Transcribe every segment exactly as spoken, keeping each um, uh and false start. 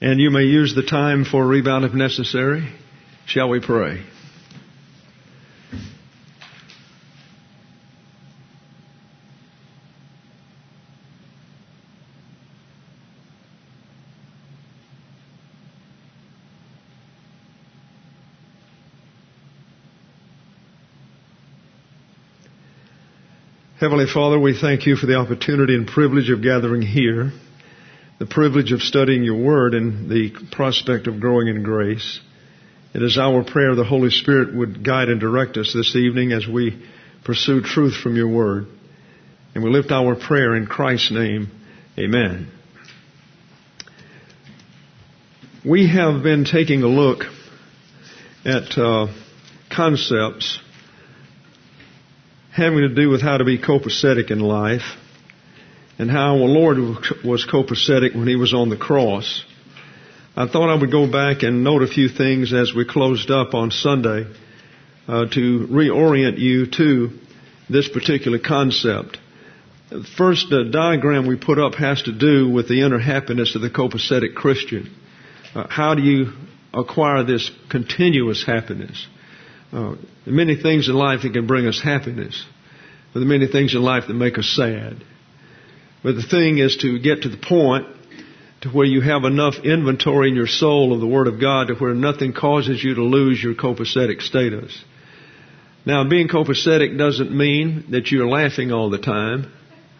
And you may use the time for a rebound if necessary. Shall we pray? Heavenly Father, we thank you for the opportunity and privilege of gathering here, the privilege of studying your word, and the prospect of growing in grace. It is our prayer the Holy Spirit would guide and direct us this evening as we pursue truth from your word. And we lift our prayer in Christ's name. Amen. We have been taking a look at uh, concepts having to do with how to be copacetic in life and how our Lord was copacetic when he was on the cross. I thought I would go back and note a few things as we closed up on Sunday uh, to reorient you to this particular concept. The first uh, diagram we put up has to do with the inner happiness of the copacetic Christian. Uh, how do you acquire this continuous happiness? Uh, there are many things in life that can bring us happiness, but there are many things in life that make us sad. But the thing is to get to the point to where you have enough inventory in your soul of the Word of God to where nothing causes you to lose your copacetic status. Now, being copacetic doesn't mean that you're laughing all the time.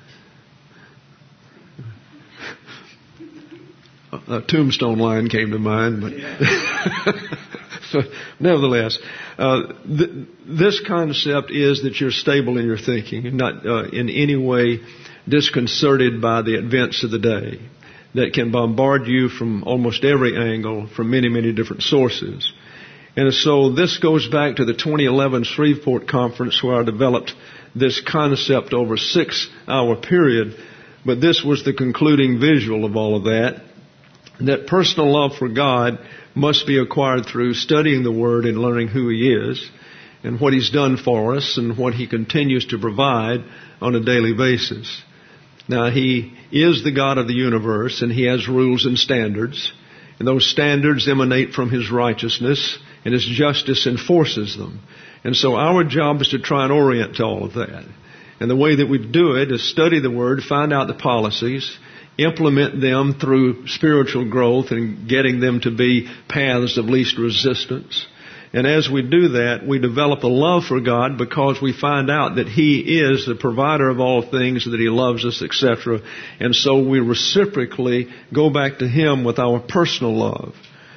A tombstone line came to mind, but so, nevertheless, uh, th- this concept is that you're stable in your thinking and not uh, in any way disconcerted by the events of the day that can bombard you from almost every angle from many, many different sources. And so this goes back to the twenty eleven Shreveport Conference where I developed this concept over a six-hour period, but this was the concluding visual of all of that. That personal love for God must be acquired through studying the Word and learning who He is and what He's done for us and what He continues to provide on a daily basis. Now, He is the God of the universe and He has rules and standards, and those standards emanate from His righteousness, and His justice enforces them. And so our job is to try and orient to all of that. And the way that we do it is study the Word, find out the policies, implement them through spiritual growth and getting them to be paths of least resistance. And as we do that, we develop a love for God because we find out that He is the provider of all things, that He loves us, et cetera. And so we reciprocally go back to Him with our personal love.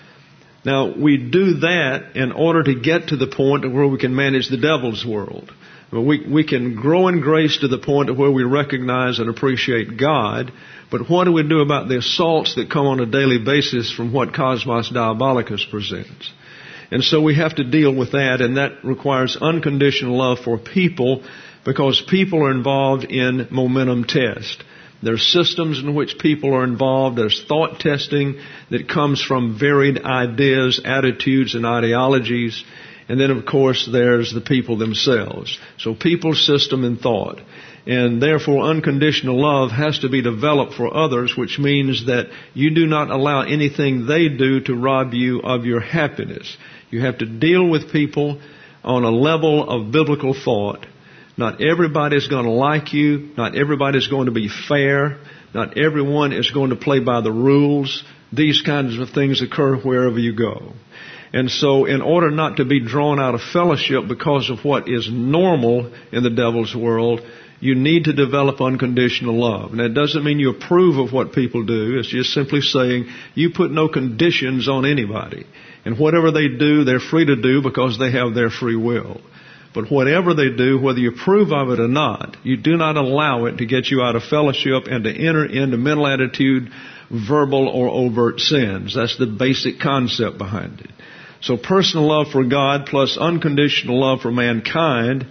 Now, we do that in order to get to the point where we can manage the devil's world. We, we can grow in grace to the point of where we recognize and appreciate God, but what do we do about the assaults that come on a daily basis from what Cosmos Diabolicus presents? And so we have to deal with that, and that requires unconditional love for people because people are involved in momentum test. There's systems in which people are involved. There's thought testing that comes from varied ideas, attitudes, and ideologies. And then, of course, there's the people themselves. So people, system, and thought. And therefore, unconditional love has to be developed for others, which means that you do not allow anything they do to rob you of your happiness. You have to deal with people on a level of biblical thought. Not everybody's going to like you. Not everybody's going to be fair. Not everyone is going to play by the rules. These kinds of things occur wherever you go. And so in order not to be drawn out of fellowship because of what is normal in the devil's world, you need to develop unconditional love. And that doesn't mean you approve of what people do. It's just simply saying you put no conditions on anybody. And whatever they do, they're free to do because they have their free will. But whatever they do, whether you approve of it or not, you do not allow it to get you out of fellowship and to enter into mental attitude, verbal or overt sins. That's the basic concept behind it. So personal love for God plus unconditional love for mankind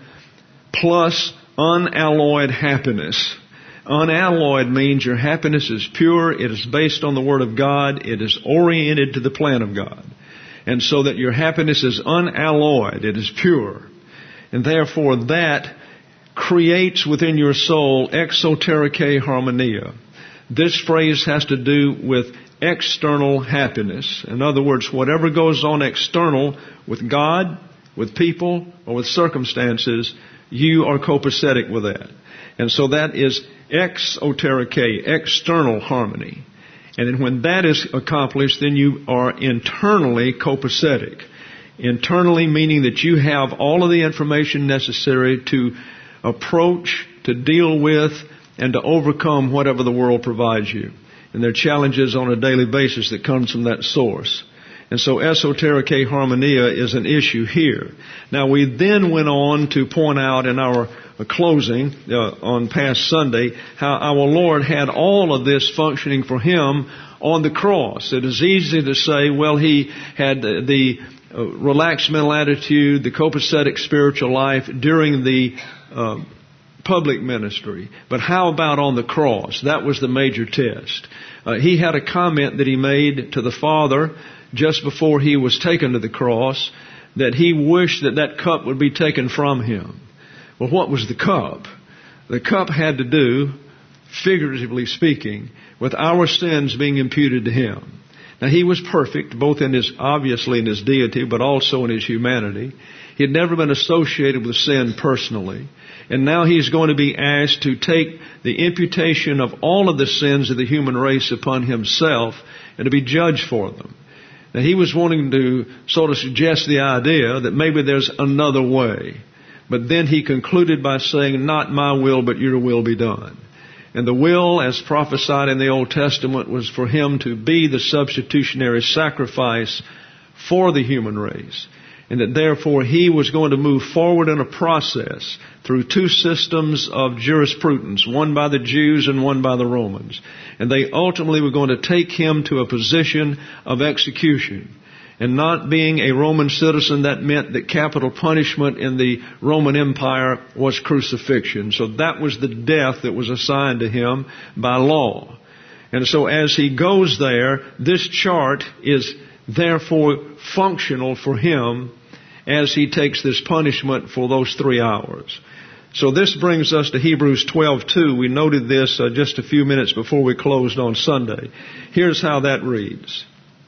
plus unalloyed happiness. Unalloyed means your happiness is pure, it is based on the Word of God, it is oriented to the plan of God. And so that your happiness is unalloyed, it is pure. And therefore that creates within your soul exotericae harmonia. This phrase has to do with external happiness. In other words, whatever goes on external with God, with people, or with circumstances, you are copacetic with that. And so that is exoterique, external harmony. And then when that is accomplished, then you are internally copacetic. Internally meaning that you have all of the information necessary to approach, to deal with, and to overcome whatever the world provides you. And there are challenges on a daily basis that comes from that source. And so esoterique harmonia is an issue here. Now we then went on to point out in our closing uh, on past Sunday how our Lord had all of this functioning for Him on the cross. It is easy to say, well, He had the, the uh, relaxed mental attitude, the copacetic spiritual life during the uh, public ministry. But how about on the cross? That was the major test. Uh, he had a comment that He made to the Father just before He was taken to the cross, that He wished that that cup would be taken from Him. Well, what was the cup? The cup had to do, figuratively speaking, with our sins being imputed to Him. Now, He was perfect, both in His, obviously in His deity, but also in His humanity. He had never been associated with sin personally. And now He's going to be asked to take the imputation of all of the sins of the human race upon Himself and to be judged for them. Now, He was wanting to sort of suggest the idea that maybe there's another way. But then He concluded by saying, not my will, but your will be done. And the will, as prophesied in the Old Testament, was for Him to be the substitutionary sacrifice for the human race. And that therefore He was going to move forward in a process through two systems of jurisprudence, one by the Jews and one by the Romans. And they ultimately were going to take Him to a position of execution. And not being a Roman citizen, that meant that capital punishment in the Roman Empire was crucifixion. So that was the death that was assigned to Him by law. And so as He goes there, this chart is therefore functional for Him as He takes this punishment for those three hours. So this brings us to Hebrews twelve two. We noted this uh, just a few minutes before we closed on Sunday. Here's how that reads.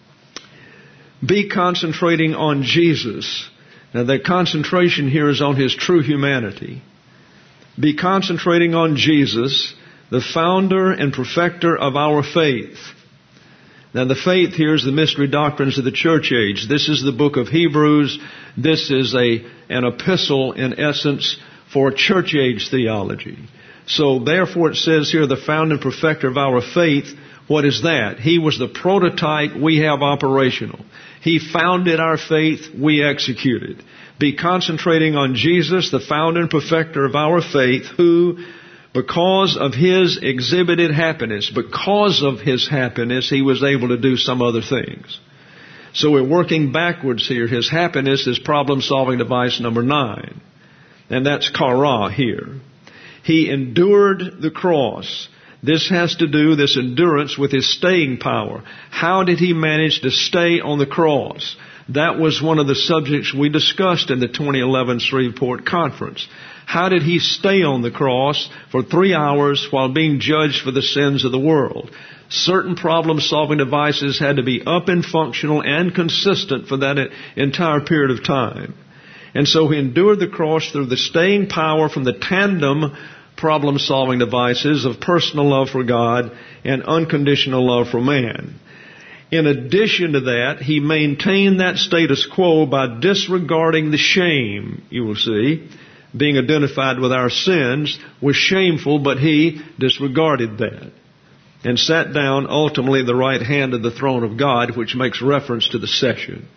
Be concentrating on Jesus. Now the concentration here is on His true humanity. Be concentrating on Jesus, the founder and perfecter of our faith. Now the faith here is the mystery doctrines of the church age. This is the book of Hebrews. This is a an epistle in essence for church age theology. So therefore it says here, the founder and perfecter of our faith. What is that? He was the prototype we have operational. He founded our faith, we executed. Be concentrating on Jesus, the founder and perfecter of our faith, who, because of His exhibited happiness, because of His happiness, He was able to do some other things. So we're working backwards here. His happiness is problem-solving device number nine. And that's kara here. He endured the cross. This has to do, this endurance, with His staying power. How did He manage to stay on the cross? That was one of the subjects we discussed in the twenty eleven Shreveport Conference. How did He stay on the cross for three hours while being judged for the sins of the world? Certain problem-solving devices had to be up and functional and consistent for that entire period of time. And so He endured the cross through the staying power from the tandem problem-solving devices of personal love for God and unconditional love for man. In addition to that, He maintained that status quo by disregarding the shame, you will see. Being identified with our sins was shameful, but He disregarded that and sat down ultimately at the right hand of the throne of God, which makes reference to the session.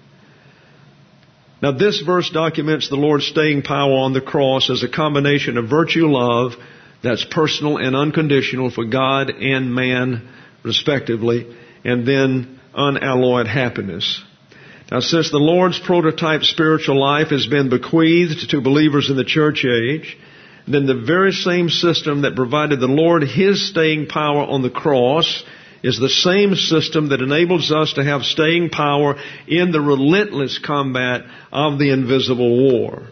Now this verse documents the Lord's staying power on the cross as a combination of virtue love, that's personal and unconditional for God and man respectively, and then unalloyed happiness. Now since the Lord's prototype spiritual life has been bequeathed to believers in the church age, then the very same system that provided the Lord His staying power on the cross is the same system that enables us to have staying power in the relentless combat of the invisible war.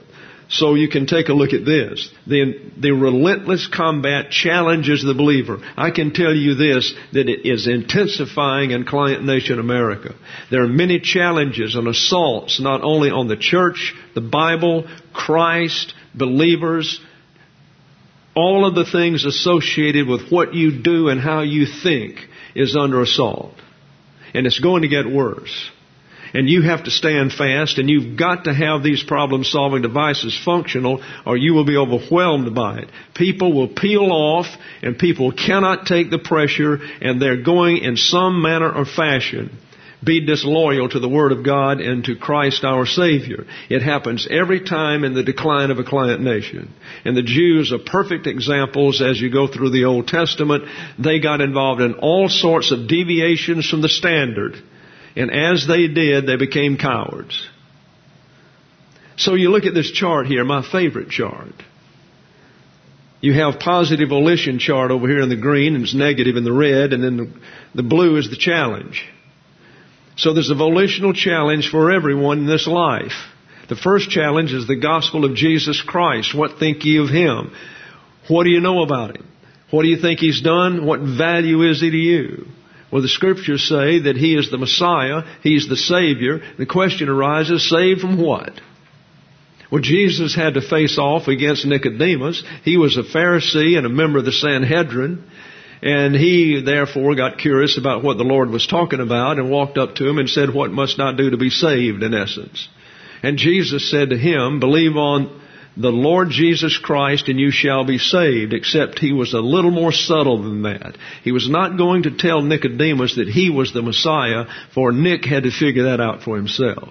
So you can take a look at this. The, the relentless combat challenges the believer. I can tell you this, that it is intensifying in Client Nation America. There are many challenges and assaults, not only on the church, the Bible, Christ, believers, all of the things associated with what you do and how you think is under assault. And it's going to get worse. And you have to stand fast, and you've got to have these problem-solving devices functional, or you will be overwhelmed by it. People will peel off, and people cannot take the pressure, and they're going in some manner or fashion be disloyal to the Word of God and to Christ our Savior. It happens every time in the decline of a client nation. And the Jews are perfect examples as you go through the Old Testament. They got involved in all sorts of deviations from the standard. And as they did, they became cowards. So you look at this chart here, my favorite chart. You have positive volition chart over here in the green, and it's negative in the red, and then the, the blue is the challenge. So there's a volitional challenge for everyone in this life. The first challenge is the gospel of Jesus Christ. What think ye of Him? What do you know about Him? What do you think He's done? What value is He to you? Well, the Scriptures say that He is the Messiah. He's the Savior. The question arises, saved from what? Well, Jesus had to face off against Nicodemus. He was a Pharisee and a member of the Sanhedrin. And he, therefore, got curious about what the Lord was talking about and walked up to him and said, what must I do to be saved, in essence? And Jesus said to him, believe on the Lord Jesus Christ and you shall be saved, except he was a little more subtle than that. He was not going to tell Nicodemus that he was the Messiah, for Nick had to figure that out for himself.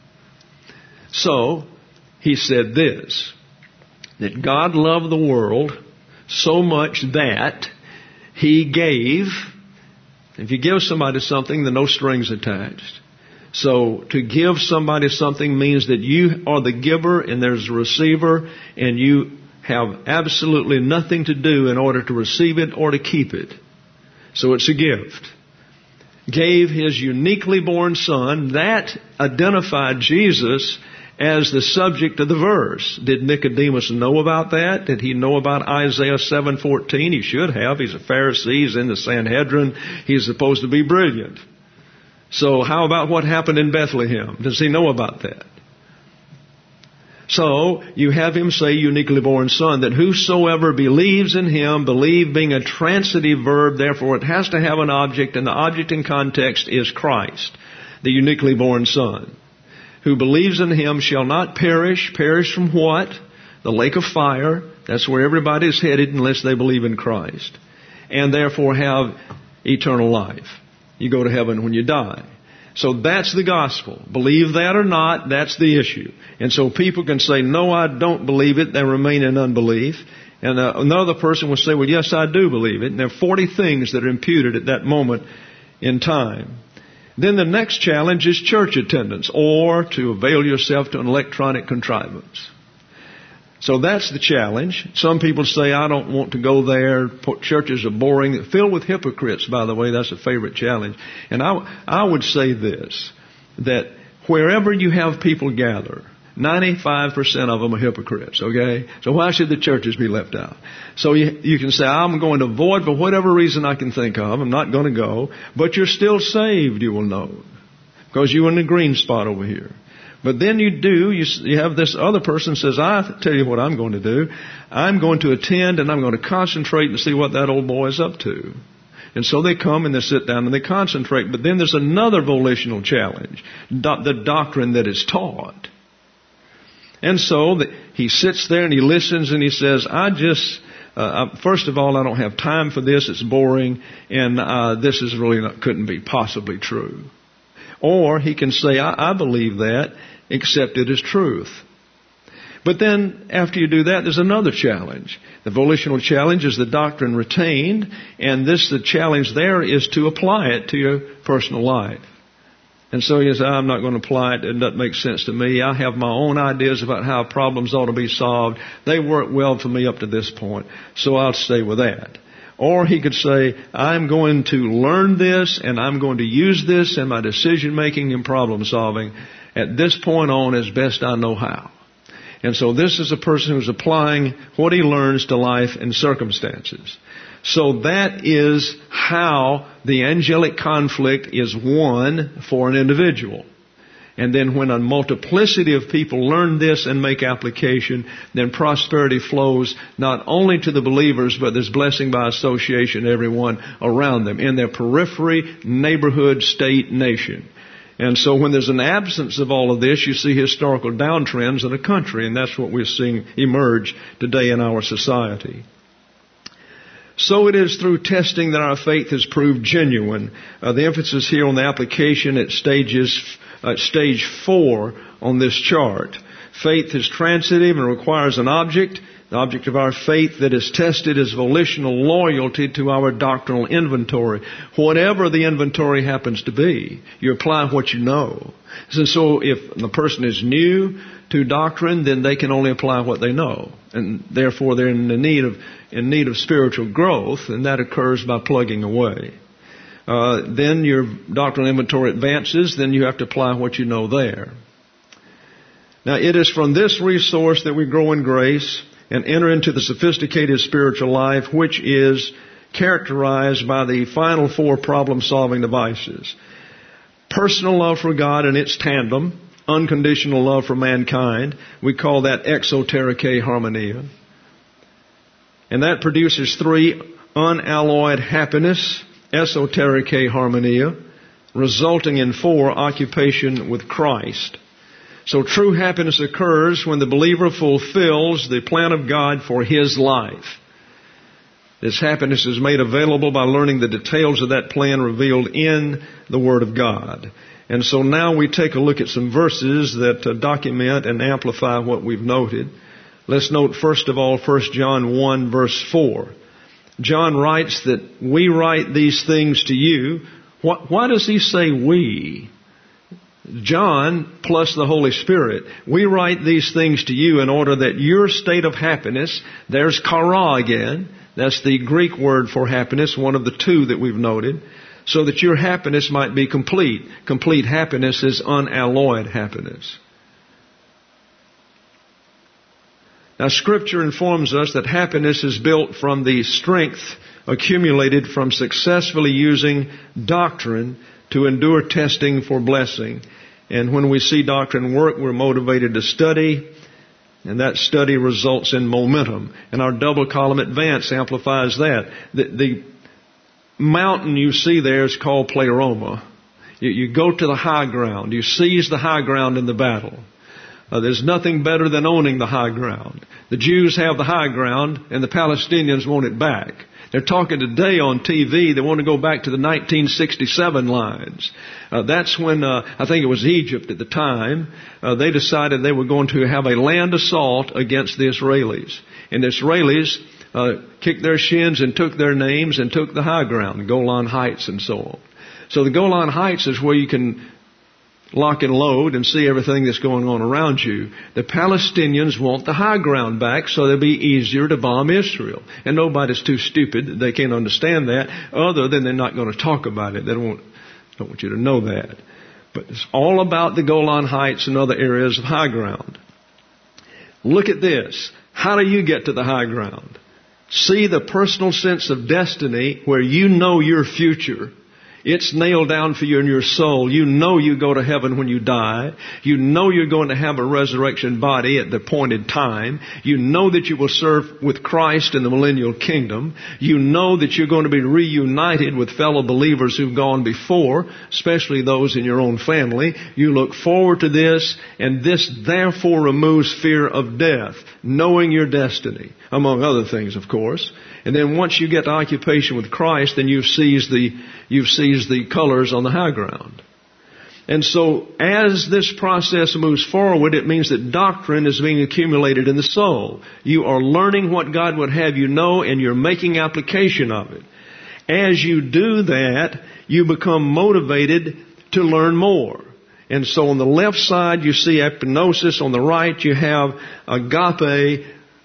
So, he said this, that God loved the world so much that He gave. If you give somebody something, there are no strings attached. So to give somebody something means that you are the giver and there's a receiver, and you have absolutely nothing to do in order to receive it or to keep it. So it's a gift. Gave His uniquely born Son. That identified Jesus as the subject of the verse. Did Nicodemus know about that? Did he know about Isaiah seven fourteen? He should have. He's a Pharisee. He's in the Sanhedrin. He's supposed to be brilliant. So how about what happened in Bethlehem? Does he know about that? So you have Him say, uniquely born Son, that whosoever believes in Him, believe being a transitive verb, therefore it has to have an object, and the object in context is Christ, the uniquely born Son. Who believes in Him shall not perish. Perish from what? The lake of fire. That's where everybody is headed unless they believe in Christ. And therefore have eternal life. You go to heaven when you die. So that's the gospel. Believe that or not, that's the issue. And so people can say, no, I don't believe it. They remain in unbelief. And uh, another person will say, well, yes, I do believe it. And there are forty things that are imputed at that moment in time. Then the next challenge is church attendance, or to avail yourself to an electronic contrivance. So that's the challenge. Some people say, I don't want to go there. Churches are boring. Filled with hypocrites, by the way. That's a favorite challenge. And I, I would say this, that wherever you have people gather, ninety-five percent of them are hypocrites, okay? So why should the churches be left out? So you, you can say, I'm going to avoid for whatever reason I can think of. I'm not going to go. But you're still saved, you will know, because you're in the green spot over here. But then you do, you, you have this other person says, I tell you what I'm going to do. I'm going to attend and I'm going to concentrate and see what that old boy is up to. And so they come and they sit down and they concentrate. But then there's another volitional challenge, do, the doctrine that is taught. And so the, he sits there and he listens and he says, I just, uh, first of all, I don't have time for this. It's boring. And uh, this is really not, couldn't be possibly true. Or he can say, I, I believe that, accept it as truth. But then after you do that, there's another challenge. The volitional challenge is the doctrine retained. And this, the challenge there is to apply it to your personal life. And so he says, I'm not going to apply it. It doesn't make sense to me. I have my own ideas about how problems ought to be solved. They work well for me up to this point, so I'll stay with that. Or he could say, I'm going to learn this and I'm going to use this in my decision making and problem solving at this point on as best I know how. And so this is a person who's applying what he learns to life and circumstances. So that is how the angelic conflict is won for an individual. And then when a multiplicity of people learn this and make application, then prosperity flows not only to the believers, but there's blessing by association to everyone around them in their periphery, neighborhood, state, nation. And so when there's an absence of all of this, you see historical downtrends in a country, and that's what we're seeing emerge today in our society. So it is through testing that our faith is proved genuine. Uh, the emphasis here on the application at stages, uh, stage four on this chart. Faith is transitive and requires an object. The object of our faith that is tested is volitional loyalty to our doctrinal inventory. Whatever the inventory happens to be, you apply what you know. And so if the person is new to doctrine, then they can only apply what they know. And therefore they're in the need of, in need of spiritual growth, and that occurs by plugging away. Uh, then your doctrinal inventory advances, then you have to apply what you know there. Now it is from this resource that we grow in grace and enter into the sophisticated spiritual life, which is characterized by the final four problem-solving devices. Personal love for God and its tandem, unconditional love for mankind. We call that exotericae harmonia. And that produces three, unalloyed happiness, esotericae harmonia, resulting in four, occupation with Christ. So true happiness occurs when the believer fulfills the plan of God for his life. This happiness is made available by learning the details of that plan revealed in the Word of God. And so now we take a look at some verses that uh, document and amplify what we've noted. Let's note first of all First John one verse four. John writes that we write these things to you. What, why does he say we? John plus the Holy Spirit. We write these things to you in order that your state of happiness, there's chara again, that's the Greek word for happiness, one of the two that we've noted, so that your happiness might be complete. Complete happiness is unalloyed happiness. Now Scripture informs us that happiness is built from the strength accumulated from successfully using doctrine to endure testing for blessing. And when we see doctrine work, we're motivated to study, and that study results in momentum. And our double column advance amplifies that. The, the mountain you see there is called pleroma. You, you go to the high ground. You seize the high ground in the battle. Uh, there's nothing better than owning the high ground. The Jews have the high ground, and the Palestinians want it back. They're talking today on T V. They want to go back to the nineteen sixty-seven lines. Uh, that's when, uh, I think it was Egypt at the time, uh, they decided they were going to have a land assault against the Israelis. And the Israelis uh, kicked their shins and took their names and took the high ground, the Golan Heights and so on. So the Golan Heights is where you can lock and load and see everything that's going on around you. The Palestinians want the high ground back so it'll be easier to bomb Israel. And nobody's too stupid that they can't understand that, other than they're not going to talk about it. They don't want, don't want you to know that. But it's all about the Golan Heights and other areas of high ground. Look at this. How do you get to the high ground? See the personal sense of destiny where you know your future. It's nailed down for you in your soul. You know you go to heaven when you die. You know you're going to have a resurrection body at the appointed time. You know that you will serve with Christ in the millennial kingdom. You know that you're going to be reunited with fellow believers who've gone before, especially those in your own family. You look forward to this, and this therefore removes fear of death, knowing your destiny, among other things, of course. And then once you get to occupation with Christ, then you've seized the, you've seized the colors on the high ground. And so as this process moves forward, it means that doctrine is being accumulated in the soul. You are learning what God would have you know, and you're making application of it. As you do that, you become motivated to learn more. And so on the left side, you see epignosis. On the right, you have agape,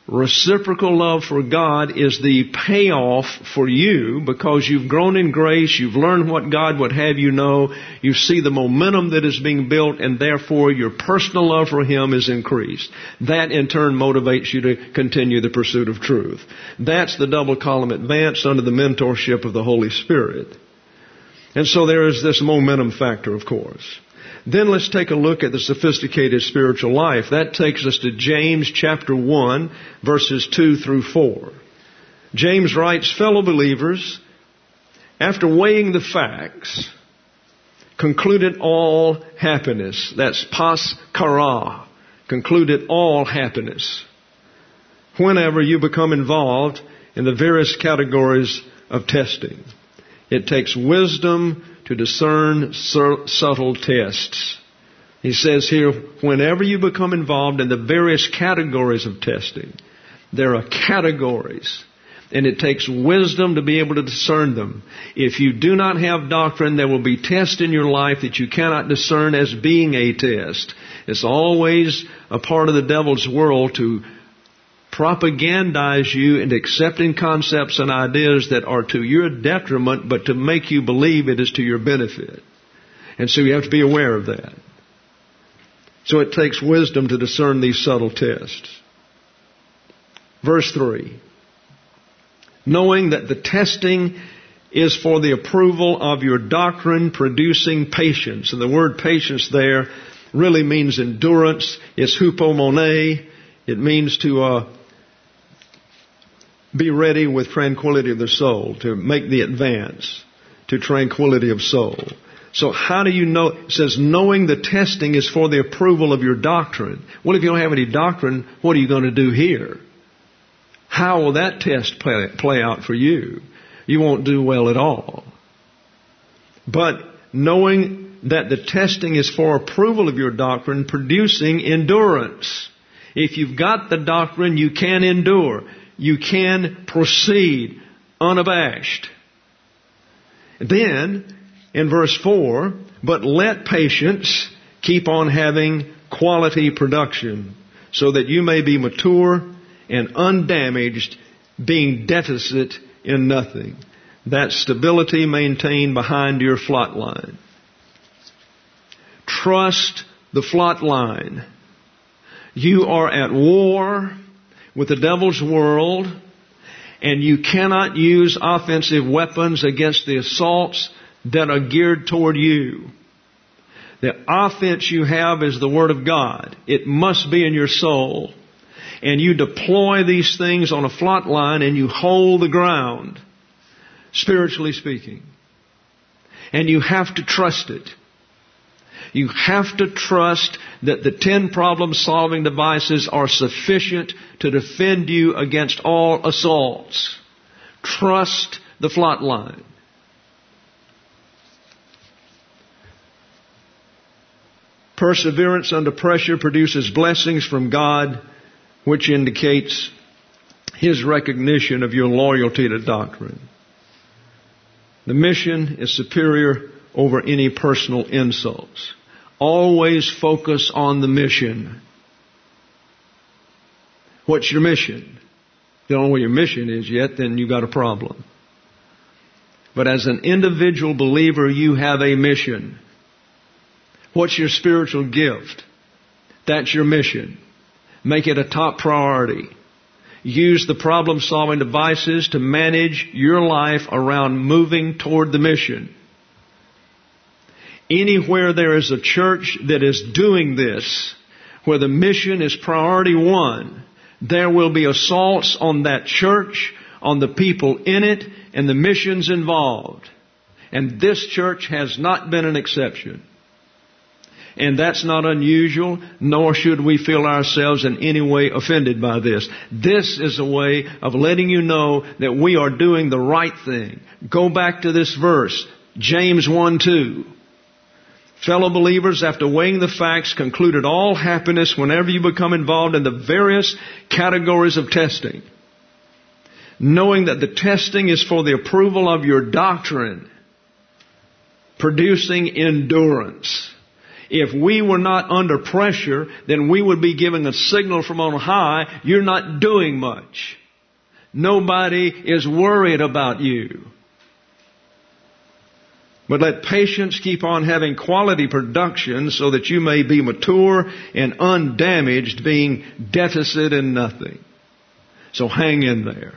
Reciprocal love for God is the payoff for you because you've grown in grace, you've learned what God would have you know, you see the momentum that is being built, and therefore your personal love for Him is increased. That in turn motivates you to continue the pursuit of truth. That's the double column advance under the mentorship of the Holy Spirit. And so there is this momentum factor, of course. Then let's take a look at the sophisticated spiritual life. That takes us to James chapter one, verses two through four. James writes, fellow believers, after weighing the facts, concluded all happiness. That's pas kara. Concluded all happiness. Whenever you become involved in the various categories of testing. It takes wisdom to discern subtle tests. He says here, whenever you become involved in the various categories of testing, there are categories, and it takes wisdom to be able to discern them. If you do not have doctrine, there will be tests in your life that you cannot discern as being a test. It's always a part of the devil's world to propagandize you into accepting concepts and ideas that are to your detriment, but to make you believe it is to your benefit. And so you have to be aware of that. So it takes wisdom to discern these subtle tests. Verse three. Knowing that the testing is for the approval of your doctrine, producing patience. And the word patience there really means endurance. It's hupomone. It means to uh, be ready with tranquility of the soul, to make the advance to tranquility of soul. So how do you know? It says, knowing the testing is for the approval of your doctrine. Well, if you don't have any doctrine, what are you going to do here? How will that test play, play out for you? You won't do well at all. But knowing that the testing is for approval of your doctrine, producing endurance. If you've got the doctrine, you can endure. You can proceed unabashed. Then, in verse four, but let patience keep on having quality production, so that you may be mature and undamaged, being deficit in nothing. That stability maintained behind your flot line. Trust the flot line. You are at war with the devil's world, and you cannot use offensive weapons against the assaults that are geared toward you. The offense you have is the Word of God. It must be in your soul. And you deploy these things on a flot line and you hold the ground, spiritually speaking. And you have to trust it. You have to trust that the ten problem-solving devices are sufficient to defend you against all assaults. Trust the flot line. Perseverance under pressure produces blessings from God, which indicates His recognition of your loyalty to doctrine. The mission is superior over any personal insults. Always focus on the mission. What's your mission? If you don't know what your mission is yet, then you've got a problem. But as an individual believer, you have a mission. What's your spiritual gift? That's your mission. Make it a top priority. Use the problem-solving devices to manage your life around moving toward the mission. Anywhere there is a church that is doing this, where the mission is priority one, there will be assaults on that church, on the people in it, and the missions involved. And this church has not been an exception. And that's not unusual, nor should we feel ourselves in any way offended by this. This is a way of letting you know that we are doing the right thing. Go back to this verse, James one two. Fellow believers, after weighing the facts, concluded all happiness whenever you become involved in the various categories of testing, knowing that the testing is for the approval of your doctrine, producing endurance. If we were not under pressure, then we would be giving a signal from on high, you're not doing much. Nobody is worried about you. But let patience keep on having quality production so that you may be mature and undamaged, being deficit in nothing. So hang in there.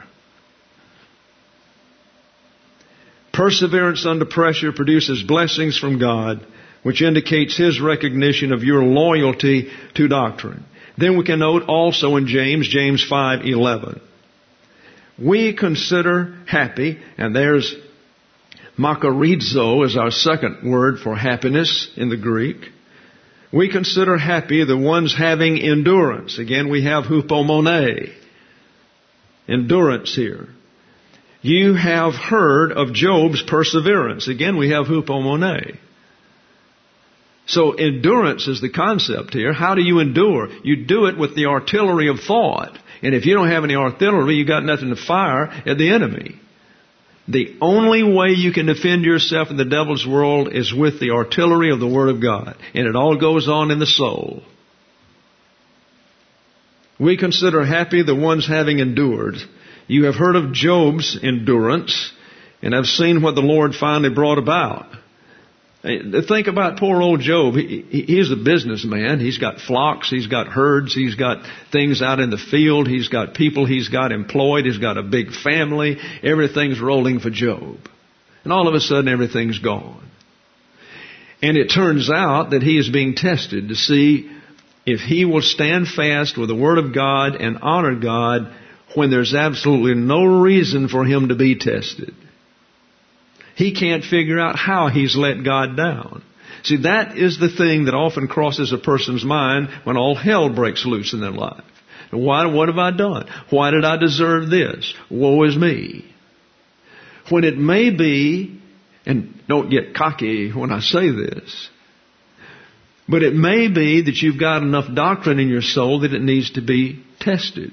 Perseverance under pressure produces blessings from God, which indicates His recognition of your loyalty to doctrine. Then we can note also in James, James five eleven. We consider happy, and there's makarizo is our second word for happiness in the Greek. We consider happy the ones having endurance. Again, we have hupomone, endurance here. You have heard of Job's perseverance. Again, we have hupomone. So endurance is the concept here. How do you endure? You do it with the artillery of thought. And if you don't have any artillery, you got nothing to fire at the enemy. The only way you can defend yourself in the devil's world is with the artillery of the Word of God. And it all goes on in the soul. We consider happy the ones having endured. You have heard of Job's endurance and have seen what the Lord finally brought about. Think about poor old Job. He, he's a businessman. He's got flocks. He's got herds. He's got things out in the field. He's got people he's got employed. He's got a big family. Everything's rolling for Job. And all of a sudden, everything's gone. And it turns out that he is being tested to see if he will stand fast with the Word of God and honor God when there's absolutely no reason for him to be tested. He can't figure out how he's let God down. See, that is the thing that often crosses a person's mind when all hell breaks loose in their life. Why, what have I done? Why did I deserve this? Woe is me. When it may be, and don't get cocky when I say this, but it may be that you've got enough doctrine in your soul that it needs to be tested.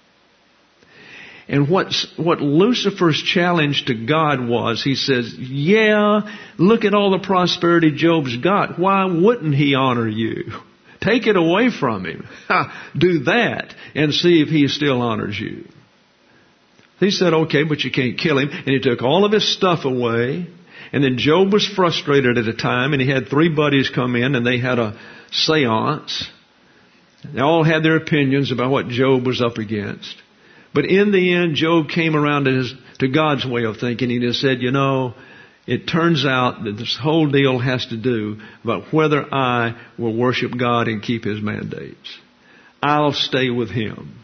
And what's, what Lucifer's challenge to God was, he says, yeah, look at all the prosperity Job's got. Why wouldn't he honor you? Take it away from him. Do that and see if he still honors you. He said, okay, but you can't kill him. And he took all of his stuff away. And then Job was frustrated at a time, and he had three buddies come in, and they had a seance. They all had their opinions about what Job was up against. But in the end, Job came around to, his, to God's way of thinking. He just said, you know, it turns out that this whole deal has to do about whether I will worship God and keep His mandates. I'll stay with Him.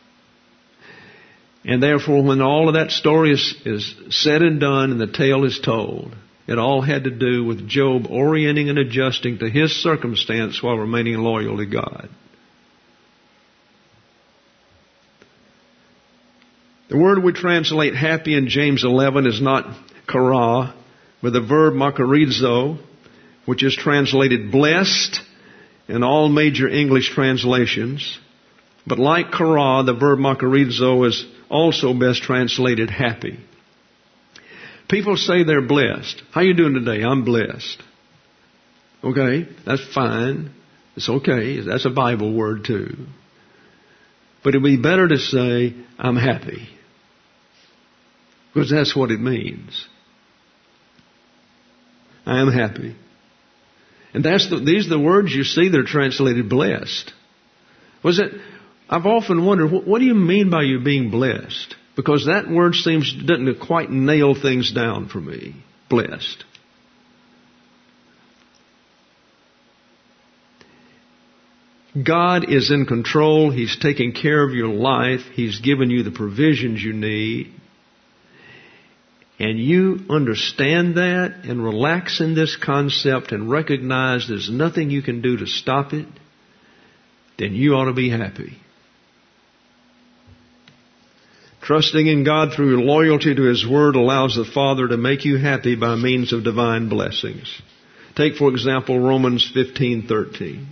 And therefore, when all of that story is, is said and done and the tale is told, it all had to do with Job orienting and adjusting to his circumstance while remaining loyal to God. The word we translate happy in James eleven is not kara, but the verb makarizo, which is translated blessed in all major English translations. But like kara, the verb makarizo is also best translated happy. People say they're blessed. How you doing today? I'm blessed. Okay, that's fine. It's okay. That's a Bible word too. But it'd be better to say, I'm happy. Because that's what it means. I am happy. And that's the, these are the words you see that are translated blessed. Was it? I've often wondered, what, what do you mean by you being blessed? Because that word seems doesn't quite nail things down for me. Blessed. God is in control. He's taking care of your life. He's given you the provisions you need. And you understand that and relax in this concept and recognize there's nothing you can do to stop it, then you ought to be happy. Trusting in God through your loyalty to His Word allows the Father to make you happy by means of divine blessings. Take, for example, Romans fifteen thirteen.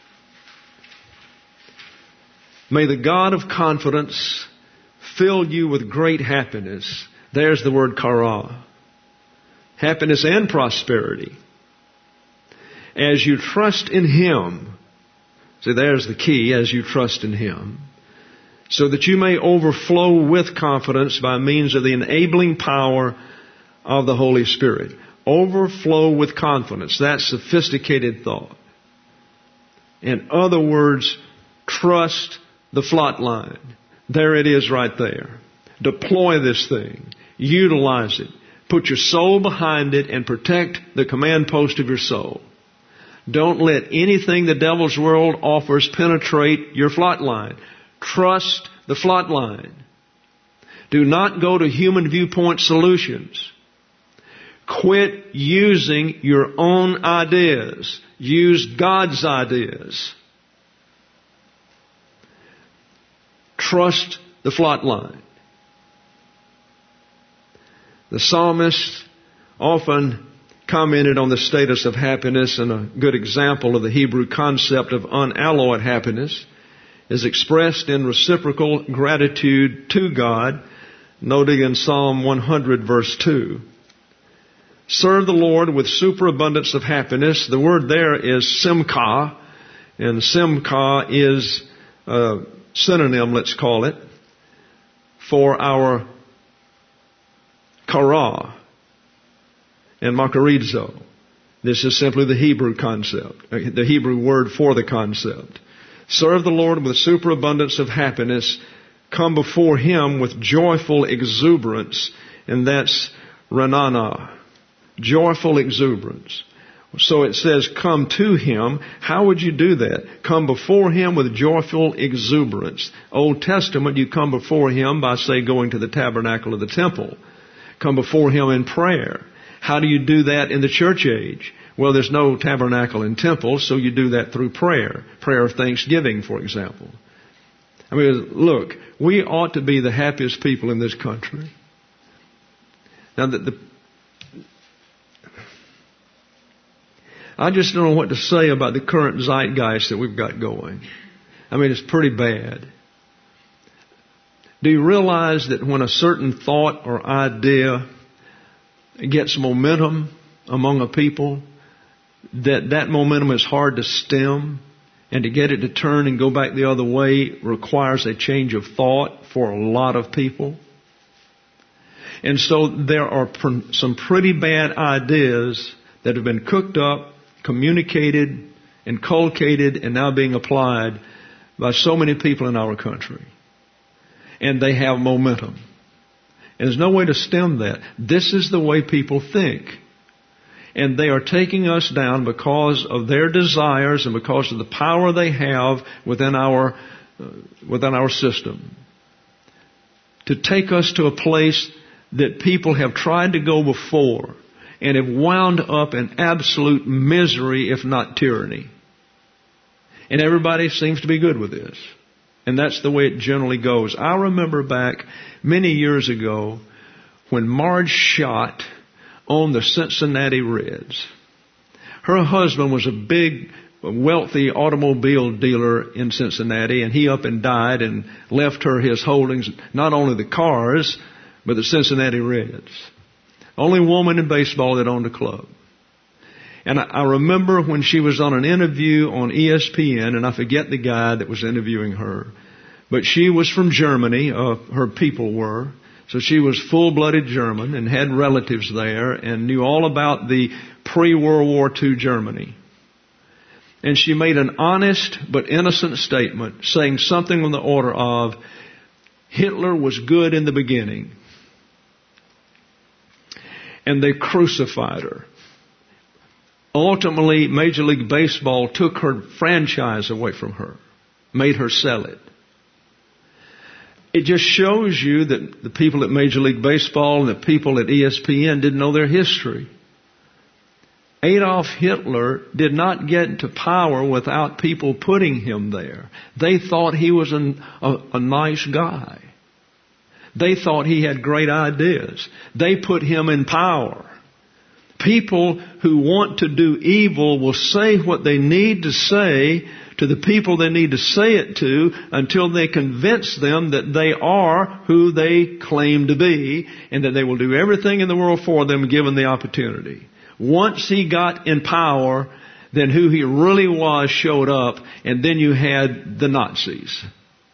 May the God of confidence fill you with great happiness. There's the word kara. Happiness and prosperity. as you trust in Him. See, there's the key, as you trust in Him. So that you may overflow with confidence by means of the enabling power of the Holy Spirit. Overflow with confidence. That's sophisticated thought. In other words, trust the flot line. There it is right there. Deploy this thing. Utilize it. Put your soul behind it and protect the command post of your soul. Don't let anything the devil's world offers penetrate your flot line. Trust the flot line. Do not go to human viewpoint solutions. Quit using your own ideas. Use God's ideas. Trust the flot line. The psalmist often commented on the status of happiness, and a good example of the Hebrew concept of unalloyed happiness is expressed in reciprocal gratitude to God, noting in Psalm one hundred verse two. Serve the Lord with superabundance of happiness. The word there is simcha, and simcha is a synonym, let's call it, for our kara and makarizo. This is simply the Hebrew concept, the Hebrew word for the concept. Serve the Lord with superabundance of happiness. Come before Him with joyful exuberance, and that's ranana. Joyful exuberance. So it says, come to Him. How would you do that? Come before Him with joyful exuberance. Old Testament, you come before Him by, say, going to the tabernacle of the temple. Come before Him in prayer. How do you do that in the church age? Well, there's no tabernacle and temple, so you do that through prayer. Prayer of thanksgiving, for example. I mean, look, we ought to be the happiest people in this country. Now, the, the I just don't know what to say about the current zeitgeist that we've got going. I mean, it's pretty bad. Do you realize that when a certain thought or idea gets momentum among a people, that that momentum is hard to stem, and to get it to turn and go back the other way requires a change of thought for a lot of people? And so there are pr- some pretty bad ideas that have been cooked up, communicated, inculcated, and now being applied by so many people in our country. And they have momentum. And there's no way to stem that. This is the way people think. And they are taking us down because of their desires and because of the power they have within our, uh, within our system. To take us to a place that people have tried to go before and have wound up in absolute misery, if not tyranny. And everybody seems to be good with this. And that's the way it generally goes. I remember back many years ago when Marge Schott owned the Cincinnati Reds. Her husband was a big, wealthy automobile dealer in Cincinnati, and he up and died and left her his holdings, not only the cars, but the Cincinnati Reds. Only woman in baseball that owned a club. And I, I remember when she was on an interview on E S P N, and I forget the guy that was interviewing her, but she was from Germany, uh, her people were. So she was full-blooded German and had relatives there and knew all about the pre-World War Two Germany. And she made an honest but innocent statement saying something on the order of, Hitler was good in the beginning. And they crucified her. Ultimately, Major League Baseball took her franchise away from her, made her sell it. It just shows you that the people at Major League Baseball and the people at E S P N didn't know their history. Adolf Hitler did not get into power without people putting him there. They thought he was an, a, a nice guy. They thought he had great ideas. They put him in power. People who want to do evil will say what they need to say to the people they need to say it to until they convince them that they are who they claim to be and that they will do everything in the world for them given the opportunity. Once he got in power, then who he really was showed up, and then you had the Nazis.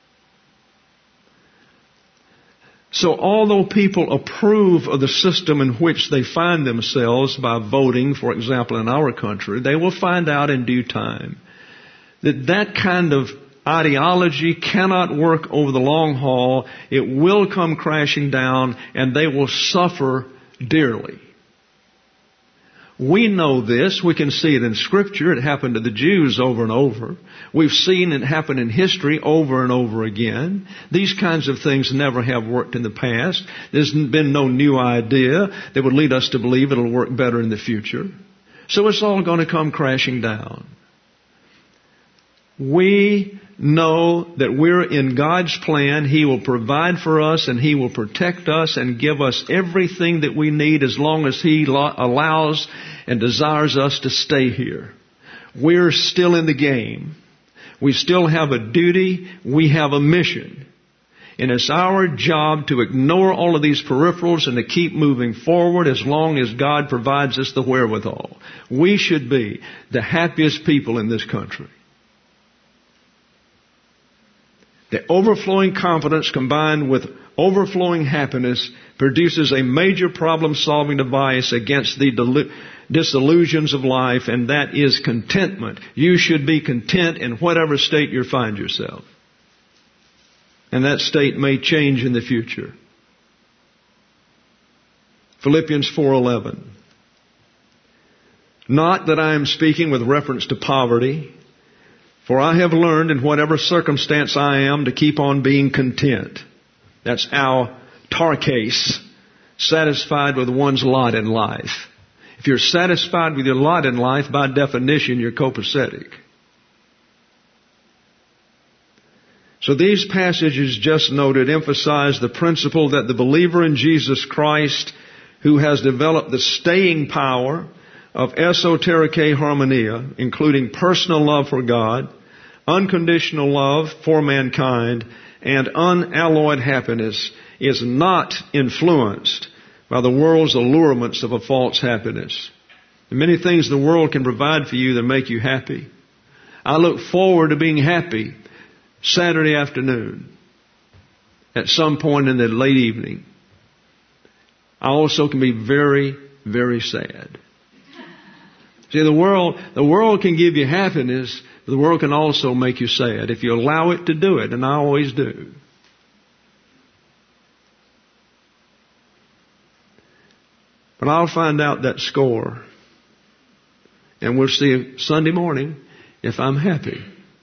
So although people approve of the system in which they find themselves by voting, for example, in our country, they will find out in due time that that kind of ideology cannot work over the long haul. It will come crashing down, and they will suffer dearly. We know this. We can see it in Scripture. It happened to the Jews over and over. We've seen it happen in history over and over again. These kinds of things never have worked in the past. There's been no new idea that would lead us to believe it'll work better in the future. So it's all going to come crashing down. We know that we're in God's plan. He will provide for us, and He will protect us and give us everything that we need as long as He allows and desires us to stay here. We're still in the game. We still have a duty. We have a mission. And it's our job to ignore all of these peripherals and to keep moving forward as long as God provides us the wherewithal. We should be the happiest people in this country. The overflowing confidence combined with overflowing happiness produces a major problem-solving device against the delu- disillusions of life, and that is contentment. You should be content in whatever state you find yourself. And that state may change in the future. Philippians four eleven. Not that I am speaking with reference to poverty, for I have learned in whatever circumstance I am to keep on being content. That's our tarkes, satisfied with one's lot in life. If you're satisfied with your lot in life, by definition, you're copacetic. So these passages just noted emphasize the principle that the believer in Jesus Christ, who has developed the staying power of esotericae harmonia, including personal love for God, unconditional love for mankind, and unalloyed happiness, is not influenced by the world's allurements of a false happiness. There are many things the world can provide for you that make you happy. I look forward to being happy Saturday afternoon at some point in the late evening. I also can be very, very sad. See, the world, the world can give you happiness, but the world can also make you sad if you allow it to do it, and I always do. But I'll find out that score, and we'll see Sunday morning if I'm happy.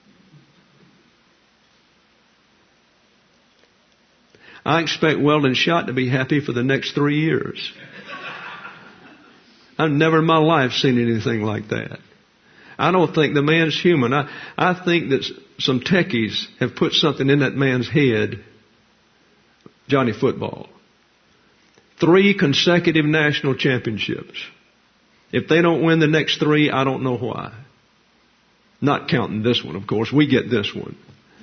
I expect Weldon Schott to be happy for the next three years. I've never in my life seen anything like that. I don't think the man's human. I, I think that some techies have put something in that man's head. Johnny Football. Three consecutive national championships. If they don't win the next three, I don't know why. Not counting this one, of course. We get this one.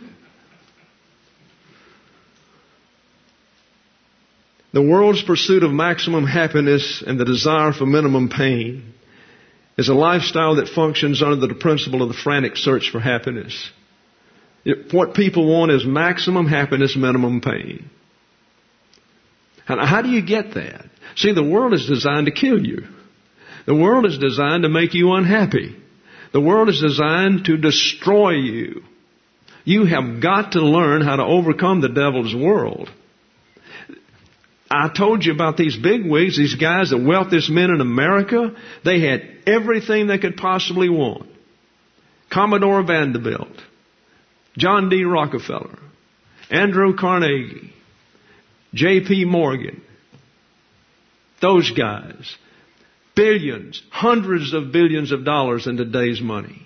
The world's pursuit of maximum happiness and the desire for minimum pain is a lifestyle that functions under the principle of the frantic search for happiness. It, what people want is maximum happiness, minimum pain. And how do you get that? See, the world is designed to kill you. The world is designed to make you unhappy. The world is designed to destroy you. You have got to learn how to overcome the devil's world. I told you about these bigwigs, these guys, the wealthiest men in America. They had everything they could possibly want. Commodore Vanderbilt, John D. Rockefeller, Andrew Carnegie, J P Morgan. Those guys. Billions, hundreds of billions of dollars in today's money.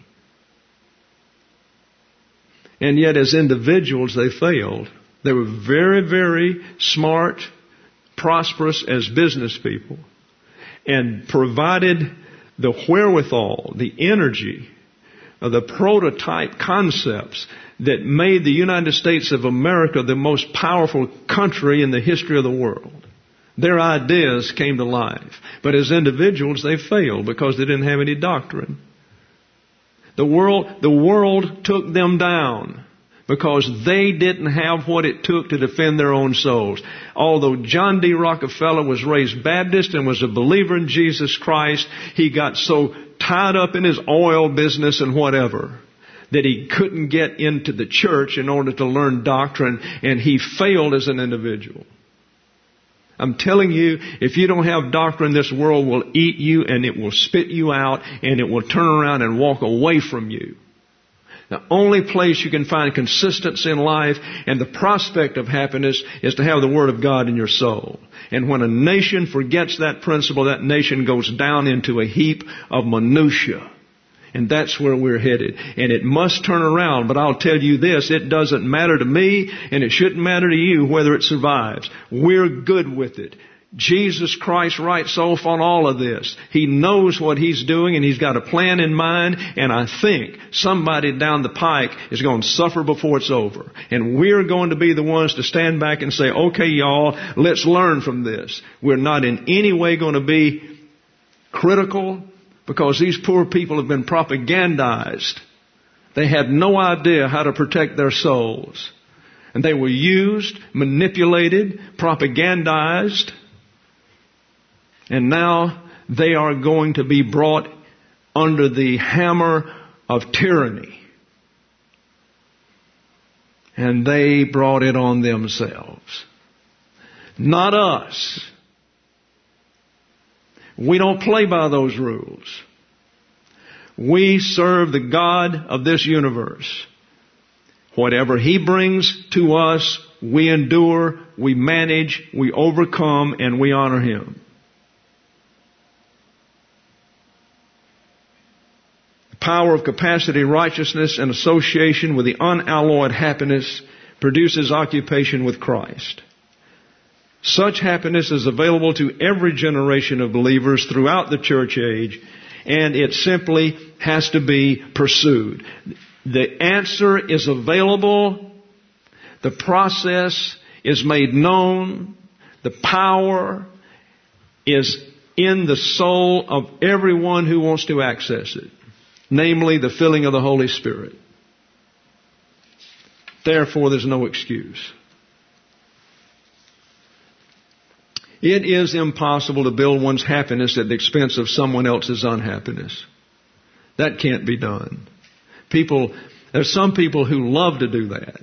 And yet as individuals they failed. They were very, very smart, prosperous as business people, and provided the wherewithal, the energy, of the prototype concepts that made the United States of America the most powerful country in the history of the world. Their ideas came to life. But as individuals, they failed because they didn't have any doctrine. The world, the world took them down because they didn't have what it took to defend their own souls. Although John D. Rockefeller was raised Baptist and was a believer in Jesus Christ, he got so tied up in his oil business and whatever that he couldn't get into the church in order to learn doctrine, and he failed as an individual. I'm telling you, if you don't have doctrine, this world will eat you and it will spit you out and it will turn around and walk away from you. The only place you can find consistency in life and the prospect of happiness is to have the Word of God in your soul. And when a nation forgets that principle, that nation goes down into a heap of minutia. And that's where we're headed. And it must turn around. But I'll tell you this, it doesn't matter to me and it shouldn't matter to you whether it survives. We're good with it. Jesus Christ writes off on all of this. He knows what He's doing and He's got a plan in mind, and I think somebody down the pike is going to suffer before it's over. And we're going to be the ones to stand back and say, okay, y'all, let's learn from this. We're not in any way going to be critical because these poor people have been propagandized. They had no idea how to protect their souls. And they were used, manipulated, propagandized. And now they are going to be brought under the hammer of tyranny. And they brought it on themselves. Not us. We don't play by those rules. We serve the God of this universe. Whatever He brings to us, we endure, we manage, we overcome, and we honor Him. Power of capacity, righteousness, and association with the unalloyed happiness produces occupation with Christ. Such happiness is available to every generation of believers throughout the church age, and it simply has to be pursued. The answer is available. The process is made known. The power is in the soul of everyone who wants to access it. Namely, the filling of the Holy Spirit. Therefore, there's no excuse. It is impossible to build one's happiness at the expense of someone else's unhappiness. That can't be done. People, there's some people who love to do that.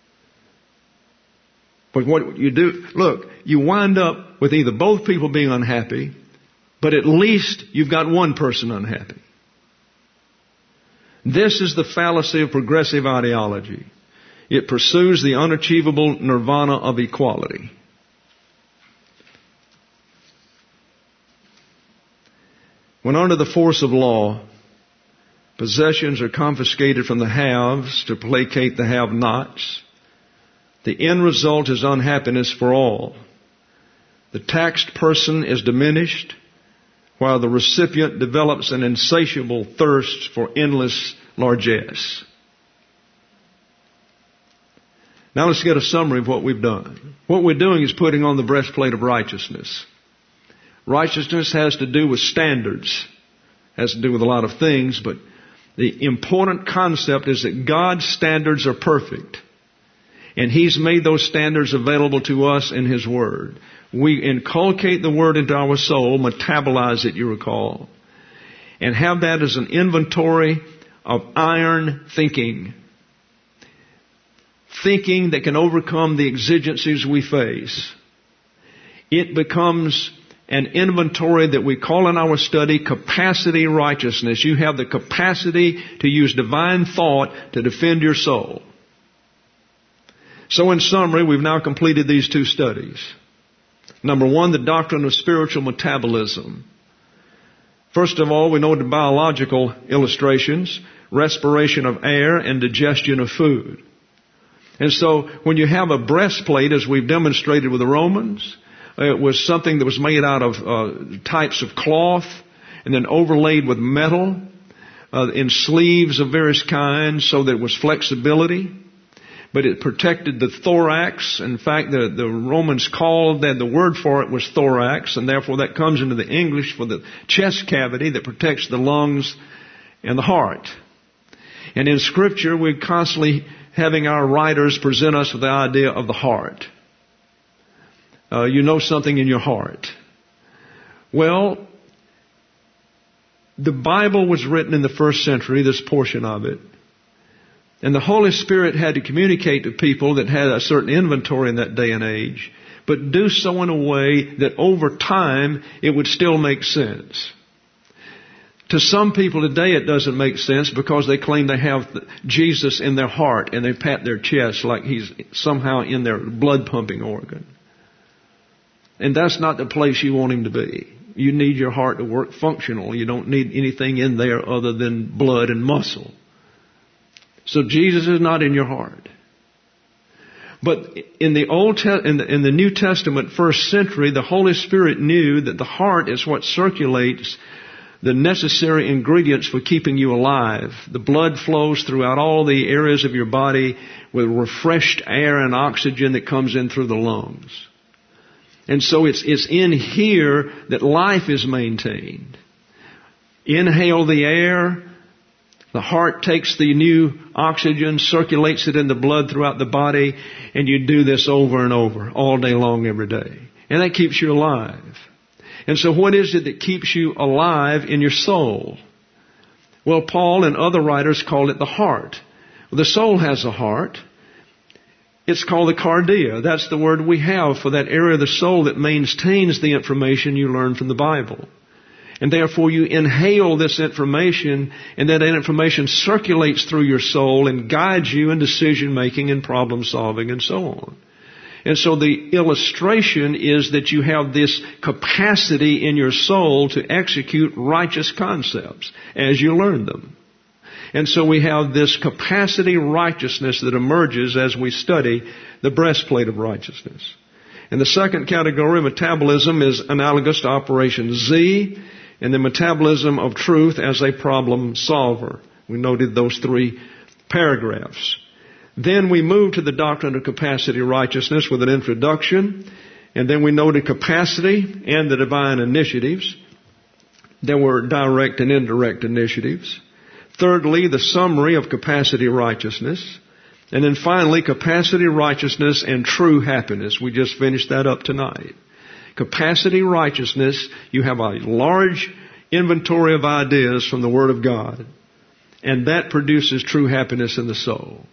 But what you do, look, you wind up with either both people being unhappy, but at least you've got one person unhappy. This is the fallacy of progressive ideology. It pursues the unachievable nirvana of equality. When under the force of law, possessions are confiscated from the haves to placate the have-nots, the end result is unhappiness for all. The taxed person is diminished, while the recipient develops an insatiable thirst for endless largesse. Now let's get a summary of what we've done. What we're doing is putting on the breastplate of righteousness. Righteousness has to do with standards. Has to do with a lot of things, but the important concept is that God's standards are perfect. And He's made those standards available to us in His Word. We inculcate the Word into our soul, metabolize it, you recall, and have that as an inventory of iron thinking. Thinking that can overcome the exigencies we face. It becomes an inventory that we call in our study capacity righteousness. You have the capacity to use divine thought to defend your soul. So in summary, we've now completed these two studies. Number one, the doctrine of spiritual metabolism. First of all, we know the biological illustrations, respiration of air and digestion of food. And so when you have a breastplate, as we've demonstrated with the Romans, it was something that was made out of uh, types of cloth and then overlaid with metal uh, in sleeves of various kinds so that it was flexibility. But it protected the thorax. In fact, the, the Romans called that, the word for it was thorax, and therefore that comes into the English for the chest cavity that protects the lungs and the heart. And in Scripture, we're constantly having our writers present us with the idea of the heart. Uh, you know something in your heart. Well, the Bible was written in the first century, this portion of it. And the Holy Spirit had to communicate to people that had a certain inventory in that day and age, but do so in a way that over time it would still make sense. To some people today it doesn't make sense because they claim they have Jesus in their heart and they pat their chest like He's somehow in their blood pumping organ. And that's not the place you want Him to be. You need your heart to work functional. You don't need anything in there other than blood and muscle. So Jesus is not in your heart. But in the Old Te- in, the, in the New Testament first century, the Holy Spirit knew that the heart is what circulates the necessary ingredients for keeping you alive. The blood flows throughout all the areas of your body with refreshed air and oxygen that comes in through the lungs. And so it's, it's in here that life is maintained. Inhale the air. The heart takes the new oxygen, circulates it in the blood throughout the body, and you do this over and over, all day long, every day. And that keeps you alive. And so what is it that keeps you alive in your soul? Well, Paul and other writers call it the heart. Well, the soul has a heart. It's called the cardia. That's the word we have for that area of the soul that maintains the information you learn from the Bible. And therefore you inhale this information, and that information circulates through your soul and guides you in decision making and problem solving and so on. And so the illustration is that you have this capacity in your soul to execute righteous concepts as you learn them. And so we have this capacity righteousness that emerges as we study the breastplate of righteousness. And the second category, metabolism, is analogous to Operation Z, and the metabolism of truth as a problem solver. We noted those three paragraphs. Then we move to the doctrine of capacity righteousness with an introduction, and then we noted capacity and the divine initiatives. There were direct and indirect initiatives. Thirdly, the summary of capacity righteousness. And then finally, capacity righteousness and true happiness. We just finished that up tonight. Capacity righteousness, you have a large inventory of ideas from the Word of God. And that produces true happiness in the soul.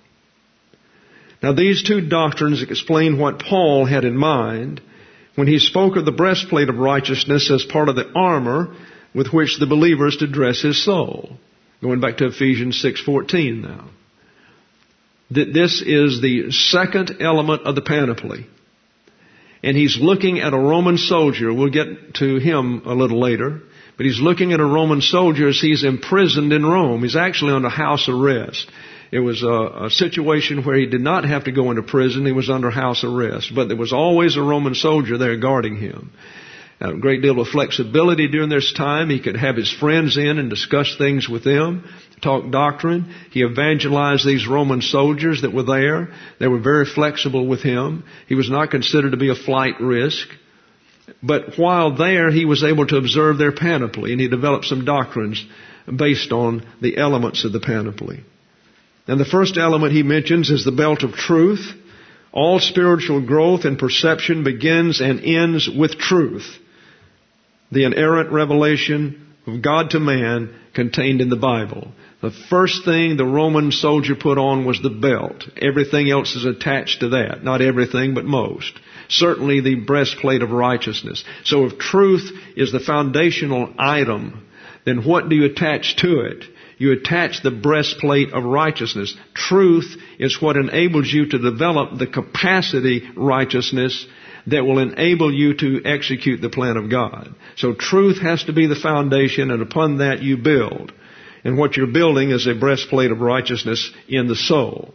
Now these two doctrines explain what Paul had in mind when he spoke of the breastplate of righteousness as part of the armor with which the believer is to dress his soul. Going back to Ephesians six fourteen now. That this is the second element of the panoply. And he's looking at a Roman soldier. We'll get to him a little later. But he's looking at a Roman soldier as he's imprisoned in Rome. He's actually under house arrest. It was a, a situation where he did not have to go into prison. He was under house arrest. But there was always a Roman soldier there guarding him. A great deal of flexibility during this time. He could have his friends in and discuss things with them, talk doctrine. He evangelized these Roman soldiers that were there. They were very flexible with him. He was not considered to be a flight risk. But while there, he was able to observe their panoply, and he developed some doctrines based on the elements of the panoply. And the first element he mentions is the belt of truth. All spiritual growth and perception begins and ends with truth. The inerrant revelation of God to man contained in the Bible. The first thing the Roman soldier put on was the belt. Everything else is attached to that. Not everything, but most. Certainly the breastplate of righteousness. So if truth is the foundational item, then what do you attach to it? You attach the breastplate of righteousness. Truth is what enables you to develop the capacity righteousness that will enable you to execute the plan of God. So truth has to be the foundation, and upon that you build. And what you're building is a breastplate of righteousness in the soul.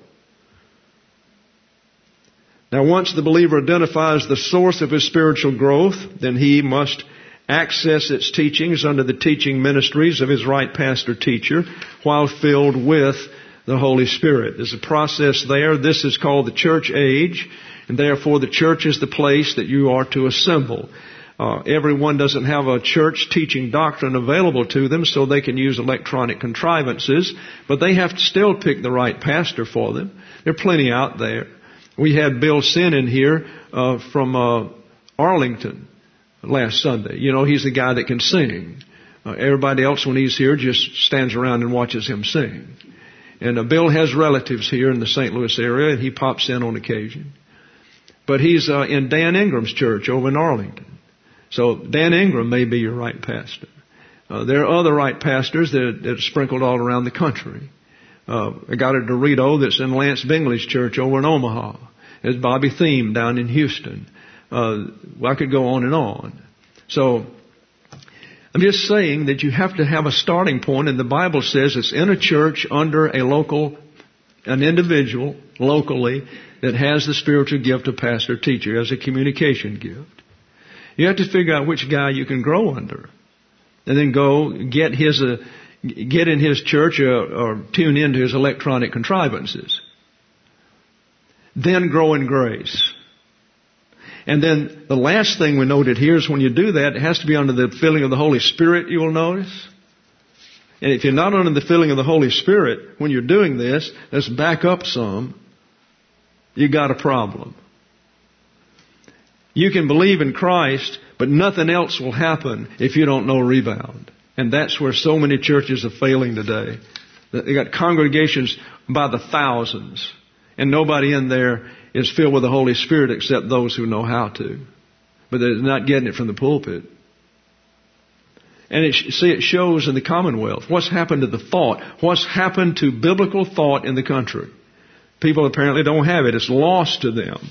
Now once the believer identifies the source of his spiritual growth, then he must access its teachings under the teaching ministries of his right pastor teacher while filled with the Holy Spirit. There's a process there. This is called the church age, and therefore the church is the place that you are to assemble. Uh, everyone doesn't have a church teaching doctrine available to them, so they can use electronic contrivances, but they have to still pick the right pastor for them. There are plenty out there. We had Bill Sin in here uh, from uh, Arlington last Sunday. You know, he's the guy that can sing. Uh, everybody else, when he's here, just stands around and watches him sing. And uh, Bill has relatives here in the Saint Louis area, and he pops in on occasion. But he's uh, in Dan Ingram's church over in Arlington. So Dan Ingram may be your right pastor. Uh, there are other right pastors that, that are sprinkled all around the country. Uh, I got a Dorito that's in Lance Bingley's church over in Omaha. There's Bobby Thiem down in Houston. Uh, I could go on and on. So I'm just saying that you have to have a starting point, and the Bible says it's in a church under a local, an individual locally that has the spiritual gift of pastor teacher as a communication gift. You have to figure out which guy you can grow under, and then go get his, uh, get in his church or, or tune into his electronic contrivances. Then grow in grace. And then the last thing we noted here is when you do that, it has to be under the filling of the Holy Spirit, you will notice. And if you're not under the filling of the Holy Spirit when you're doing this, let's back up some, you got a problem. You can believe in Christ, but nothing else will happen if you don't know rebound. And that's where so many churches are failing today. They got congregations by the thousands, and nobody in there is filled with the Holy Spirit except those who know how to. But they're not getting it from the pulpit. And it, see, it shows in the Commonwealth. What's happened to the thought? What's happened to biblical thought in the country? People apparently don't have it. It's lost to them.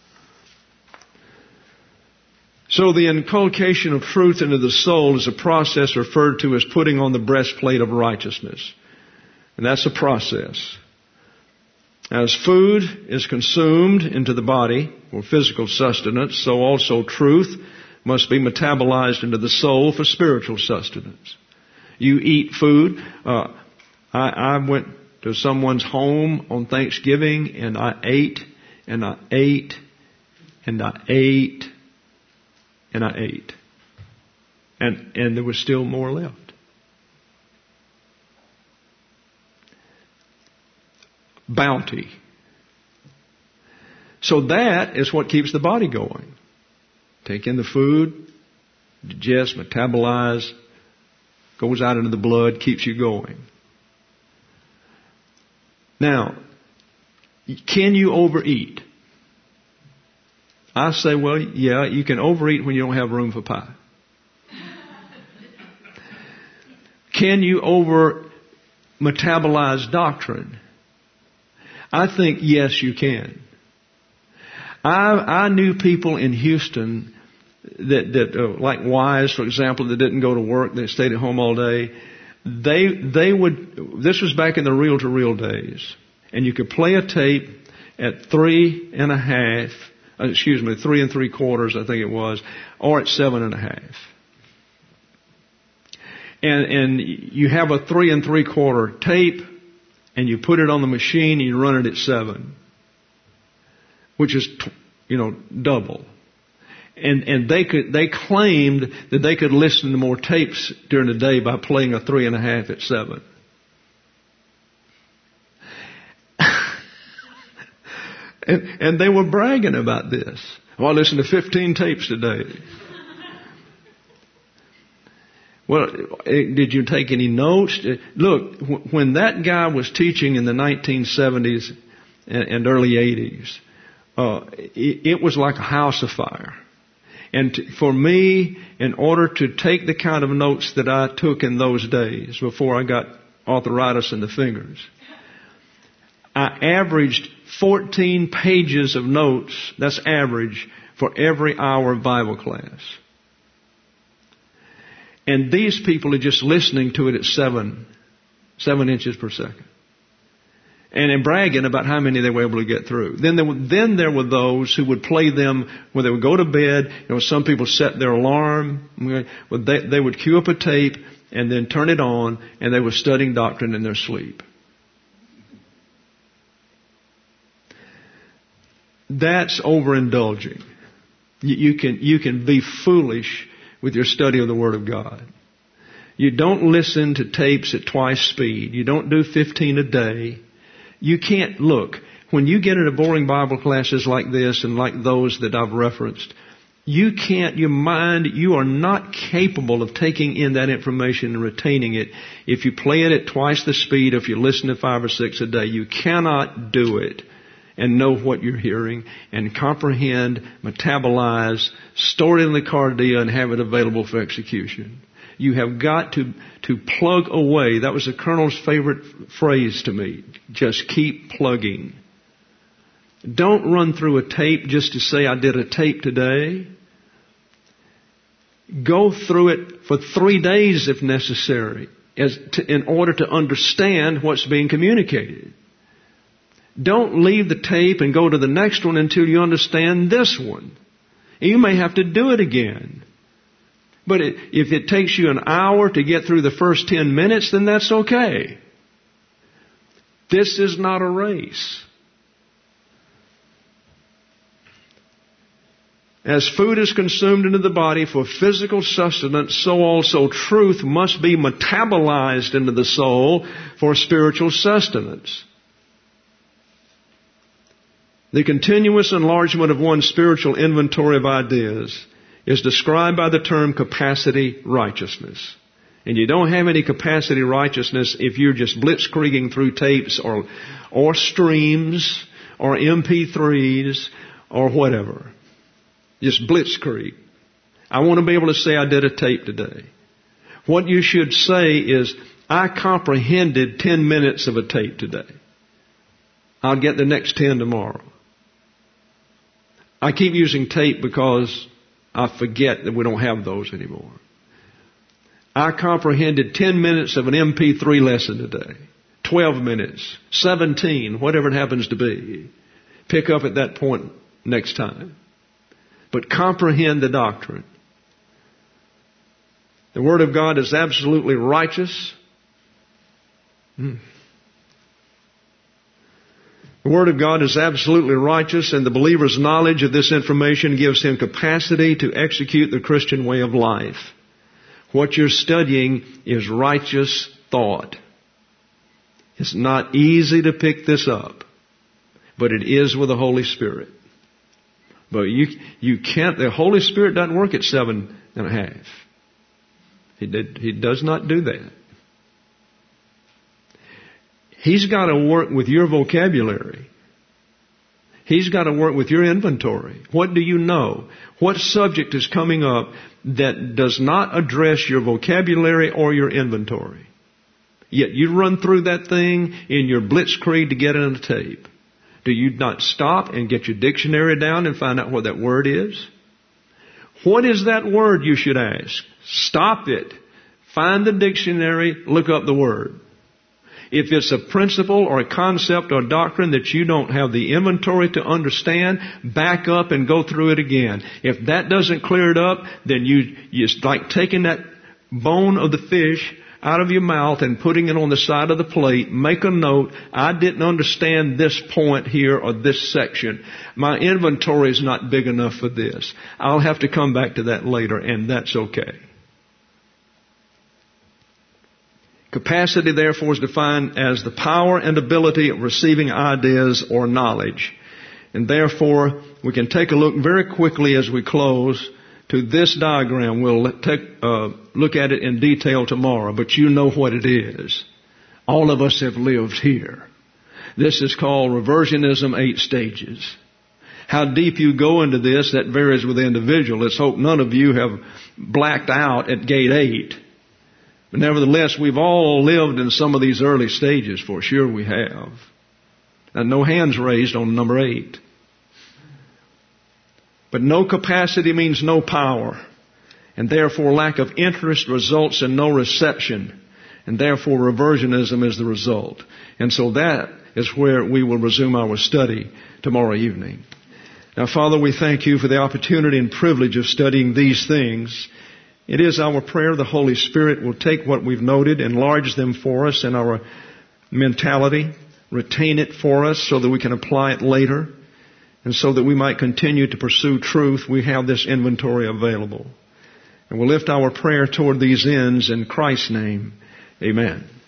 So the inculcation of truth into the soul is a process referred to as putting on the breastplate of righteousness. And that's a process. As food is consumed into the body for physical sustenance, so also truth must be metabolized into the soul for spiritual sustenance. You eat food. Uh, I, I went to someone's home on Thanksgiving, and I ate, and I ate, and I ate, and I ate. And, and there was still more left. Bounty. So that is what keeps the body going. Take in the food, digest, metabolize, goes out into the blood, keeps you going. Now, can you overeat? I say, well, yeah, you can overeat when you don't have room for pie. Can you over metabolize doctrine? I think, yes, you can. I, I knew people in Houston that, that uh, like Wise, for example, that didn't go to work, they stayed at home all day. They, they would, this was back in the reel-to-reel days, and you could play a tape at three and a half, uh, excuse me, three and three quarters, I think it was, or at seven and a half. And, and you have a three and three quarter tape, and you put it on the machine and you run it at seven, which is, you know, double. And, and they could, they claimed that they could listen to more tapes during the day by playing a three and a half at seven. and, and they were bragging about this. Well, I listened to fifteen tapes today. Well, did you take any notes? Look, when that guy was teaching in the nineteen seventies and early eighties, uh, it was like a house afire. And for me, in order to take the kind of notes that I took in those days before I got arthritis in the fingers, I averaged fourteen pages of notes, that's average, for every hour of Bible class. And these people are just listening to it at seven, seven inches per second. And in bragging about how many they were able to get through. Then there were, then there were those who would play them when they would go to bed. You know, some people set their alarm. They, they would cue up a tape and then turn it on, and they were studying doctrine in their sleep. That's overindulging. You, you can, you can be foolish with your study of the Word of God. You don't listen to tapes at twice speed. You don't do fifteen a day. You can't, look, when you get into boring Bible classes like this and like those that I've referenced, you can't, your mind, you are not capable of taking in that information and retaining it if you play it at twice the speed, if you listen to five or six a day. You cannot do it and know what you're hearing and comprehend, metabolize, store it in the cardia and have it available for execution. You have got to, to plug away. That was the Colonel's favorite phrase to me. Just keep plugging. Don't run through a tape just to say I did a tape today. Go through it for three days if necessary, as to, in order to understand what's being communicated. Don't leave the tape and go to the next one until you understand this one. You may have to do it again. But it, if it takes you an hour to get through the first ten minutes, then that's okay. This is not a race. As food is consumed into the body for physical sustenance, so also truth must be metabolized into the soul for spiritual sustenance. The continuous enlargement of one's spiritual inventory of ideas is described by the term capacity righteousness. And you don't have any capacity righteousness if you're just blitzkrieging through tapes or, or streams or M P threes or whatever. Just blitzkrieg. I want to be able to say I did a tape today. What you should say is, I comprehended ten minutes of a tape today. I'll get the next ten tomorrow. I keep using tape because I forget that we don't have those anymore. I comprehended ten minutes of an M P three lesson today. twelve minutes. seventeen. Whatever it happens to be. Pick up at that point next time. But comprehend the doctrine. The Word of God is absolutely righteous. Hmm. The Word of God is absolutely righteous, and the believer's knowledge of this information gives him capacity to execute the Christian way of life. What you're studying is righteous thought. It's not easy to pick this up, but it is with the Holy Spirit. But you, you can't, the Holy Spirit doesn't work at seven and a half. He did, He does not do that. He's got to work with your vocabulary. He's got to work with your inventory. What do you know? What subject is coming up that does not address your vocabulary or your inventory? Yet you run through that thing in your blitzkrieg to get it on the tape. Do you not stop and get your dictionary down and find out what that word is? What is that word, you should ask? Stop it. Find the dictionary, look up the word. If it's a principle or a concept or doctrine that you don't have the inventory to understand, back up and go through it again. If that doesn't clear it up, then you, it's like taking that bone of the fish out of your mouth and putting it on the side of the plate. Make a note. I didn't understand this point here or this section. My inventory is not big enough for this. I'll have to come back to that later, and that's okay. Capacity, therefore, is defined as the power and ability of receiving ideas or knowledge. And therefore, we can take a look very quickly as we close to this diagram. We'll take, uh, look at it in detail tomorrow, but you know what it is. All of us have lived here. This is called reversionism, eight stages. How deep you go into this, that varies with the individual. Let's hope none of you have blacked out at gate eight. But nevertheless, we've all lived in some of these early stages, for sure we have. And no hands raised on number eight. But no capacity means no power. And therefore lack of interest results in no reception. And therefore reversionism is the result. And so that is where we will resume our study tomorrow evening. Now, Father, we thank you for the opportunity and privilege of studying these things. It is our prayer the Holy Spirit will take what we've noted, enlarge them for us in our mentality, retain it for us so that we can apply it later. And so that we might continue to pursue truth, we have this inventory available. And we'll lift our prayer toward these ends in Christ's name. Amen.